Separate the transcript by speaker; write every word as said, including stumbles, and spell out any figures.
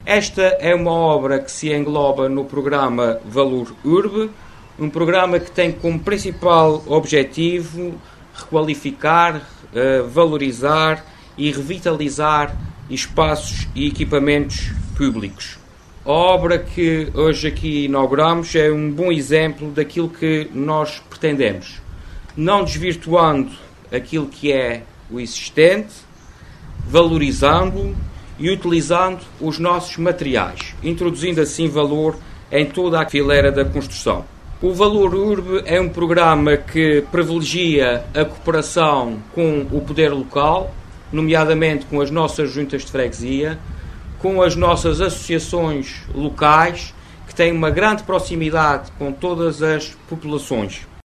Speaker 1: Esta é uma obra que se engloba no programa Valor Urbe, um programa que tem como principal objetivo requalificar, valorizar e revitalizar espaços e equipamentos públicos. A obra que hoje aqui inauguramos é um bom exemplo daquilo que nós pretendemos, não desvirtuando aquilo que é o existente, valorizando-o e utilizando os nossos materiais, introduzindo assim valor em toda a fileira da construção. O Valor Urbe é um programa que privilegia a cooperação com o poder local, nomeadamente com as nossas juntas de freguesia, com as nossas associações locais, que têm uma grande proximidade com todas as populações.